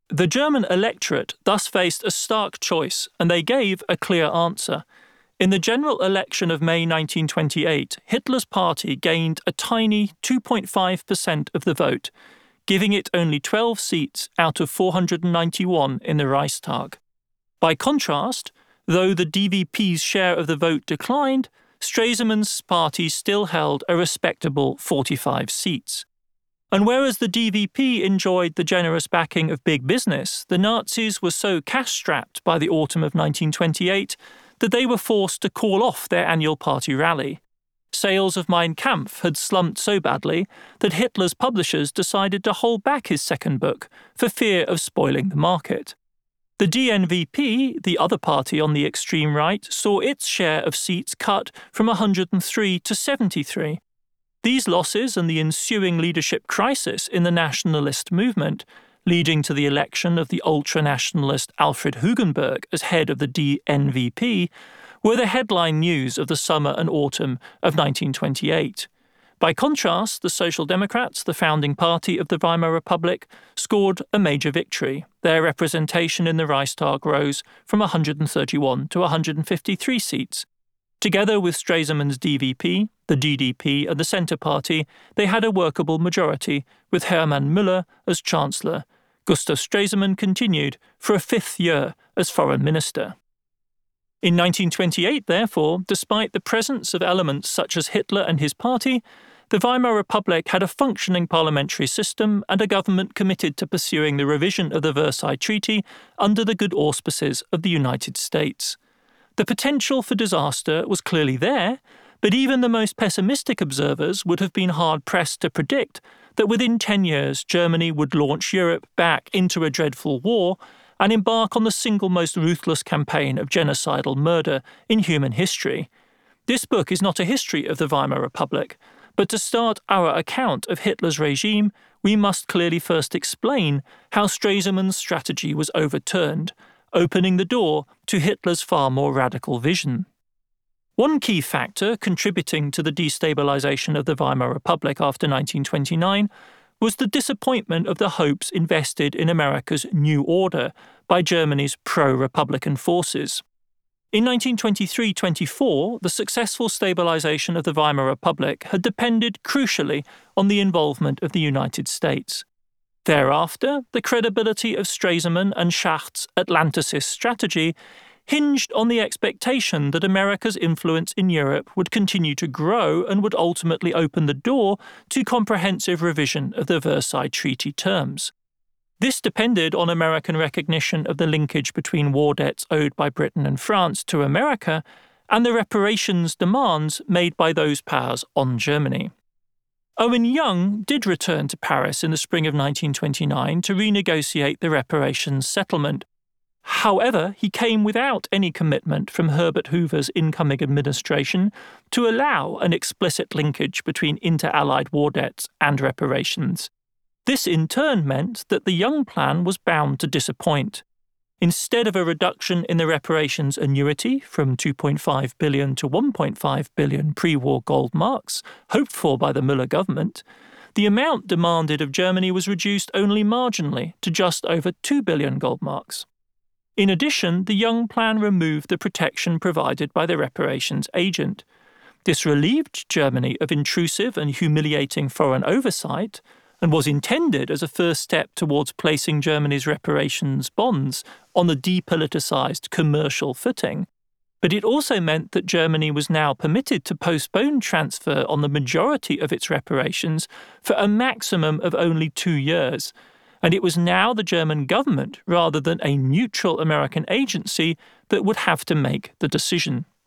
The German electorate thus faced a stark choice, and they gave a clear answer. In the general election of May 1928, Hitler's party gained a tiny 2.5% of the vote, giving it only 12 seats out of 491 in the Reichstag. By contrast, though the DVP's share of the vote declined, Stresemann's party still held a respectable 45 seats. And whereas the DVP enjoyed the generous backing of big business, the Nazis were so cash-strapped by the autumn of 1928 that they were forced to call off their annual party rally. Sales of Mein Kampf had slumped so badly that Hitler's publishers decided to hold back his second book for fear of spoiling the market. The DNVP, the other party on the extreme right, saw its share of seats cut from 103 to 73. These losses and the ensuing leadership crisis in the nationalist movement, leading to the election of the ultra-nationalist Alfred Hugenberg as head of the DNVP, were the headline news of the summer and autumn of 1928. By contrast, the Social Democrats, the founding party of the Weimar Republic, scored a major victory. Their representation in the Reichstag rose from 131 to 153 seats. Together with Stresemann's DVP, the DDP and the Centre Party, they had a workable majority, with Hermann Müller as Chancellor. Gustav Stresemann continued for a fifth year as Foreign Minister. In 1928, therefore, despite the presence of elements such as Hitler and his party, the Weimar Republic had a functioning parliamentary system and a government committed to pursuing the revision of the Versailles Treaty under the good auspices of the United States. The potential for disaster was clearly there, but even the most pessimistic observers would have been hard-pressed to predict that within 10 years Germany would launch Europe back into a dreadful war and embark on the single most ruthless campaign of genocidal murder in human history. This book is not a history of the Weimar Republic, but to start our account of Hitler's regime, we must clearly first explain how Stresemann's strategy was overturned, opening the door to Hitler's far more radical vision. One key factor contributing to the destabilization of the Weimar Republic after 1929 was the disappointment of the hopes invested in America's New Order by Germany's pro-Republican forces. In 1923-24, the successful stabilization of the Weimar Republic had depended crucially on the involvement of the United States. Thereafter, the credibility of Stresemann and Schacht's Atlanticist strategy hinged on the expectation that America's influence in Europe would continue to grow and would ultimately open the door to comprehensive revision of the Versailles Treaty terms. This depended on American recognition of the linkage between war debts owed by Britain and France to America and the reparations demands made by those powers on Germany. Owen Young did return to Paris in the spring of 1929 to renegotiate the reparations settlement. However, he came without any commitment from Herbert Hoover's incoming administration to allow an explicit linkage between inter-Allied war debts and reparations. This in turn meant that the Young plan was bound to disappoint. Instead of a reduction in the reparations annuity from 2.5 billion to 1.5 billion pre-war gold marks, hoped for by the Müller government, the amount demanded of Germany was reduced only marginally to just over 2 billion gold marks. In addition, the Young plan removed the protection provided by the reparations agent. This relieved Germany of intrusive and humiliating foreign oversight and was intended as a first step towards placing Germany's reparations bonds on a depoliticized commercial footing. But it also meant that Germany was now permitted to postpone transfer on the majority of its reparations for a maximum of only 2 years, and it was now the German government, rather than a neutral American agency, that would have to make the decision.